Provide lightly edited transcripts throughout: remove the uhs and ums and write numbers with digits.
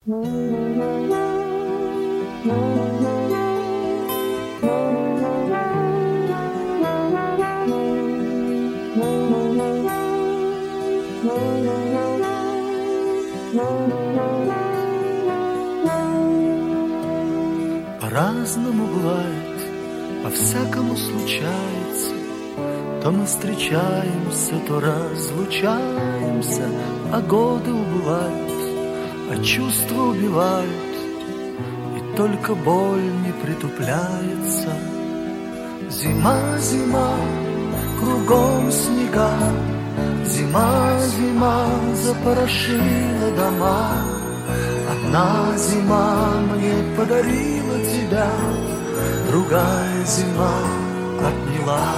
По-разному бывает, по-всякому случается. То мы встречаемся, то разлучаемся, а годы убывают, а чувства убивают, и только боль не притупляется. Зима, зима, кругом снега, зима, зима запорошила дома. Одна зима мне подарила тебя, другая зима отняла.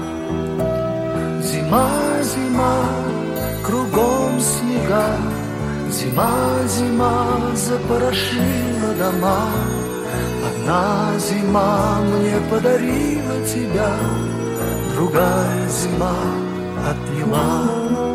Зима, зима, кругом снега, зима, зима запорошила дома. Одна зима мне подарила тебя, другая зима отняла.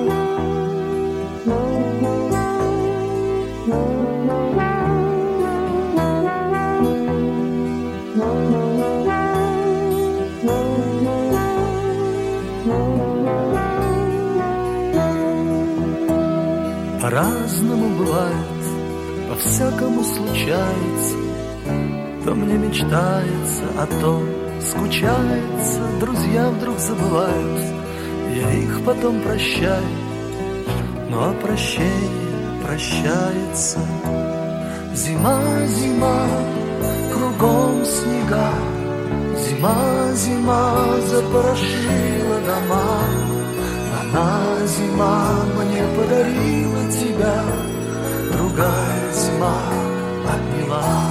По-разному бывает, по-всякому случается. То мне мечтается, а то скучается. Друзья вдруг забывают, я их потом прощаю. Ну а прощение прощается. Зима, зима, кругом снега, зима, зима запорошила дома. Одна зима мне подарила тебя, другая зима отняла.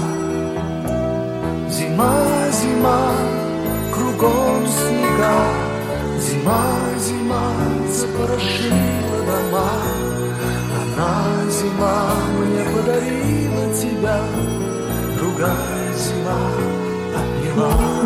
Зима, зима, кругом снега, зима, зима запорошила дома. Одна зима мне подарила тебя, другая зима отняла.